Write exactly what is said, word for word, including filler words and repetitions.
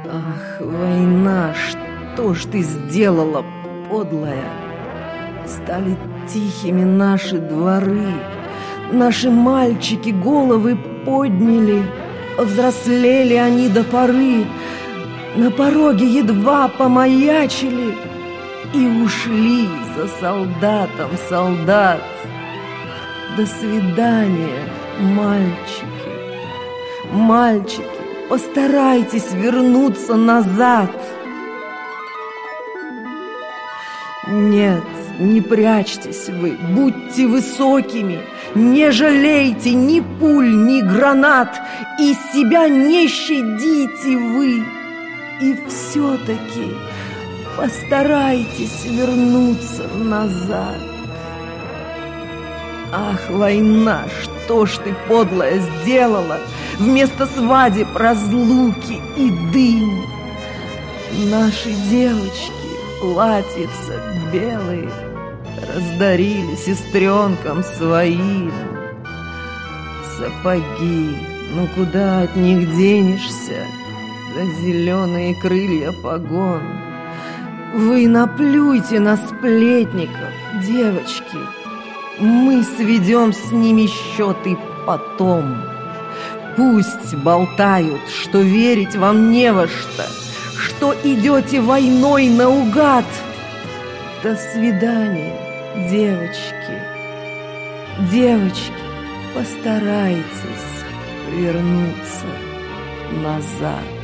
Ах, война, что ж ты сделала, подлая? Стали тихими наши дворы, наши мальчики головы подняли, повзрослели они до поры, на пороге едва помаячили и ушли за солдатом солдат. До свидания, мальчики, мальчики, постарайтесь вернуться назад. Нет, не прячьтесь вы, будьте высокими, не жалейте ни пуль, ни гранат, и себя не щадите вы. И все-таки постарайтесь вернуться назад. Ах, война, что ж ты, подлая, сделала? Вместо свадеб разлуки и дым. Наши девочки, платьица белые, раздарили сестренкам своим. Сапоги, ну куда от них денешься? Да зеленые крылья погон. Вы наплюйте на сплетников, девочки. Мы сведем с ними счеты потом. Пусть болтают, что верить вам не во что, что идете войной наугад. До свидания, девочки. Девочки, постарайтесь вернуться назад.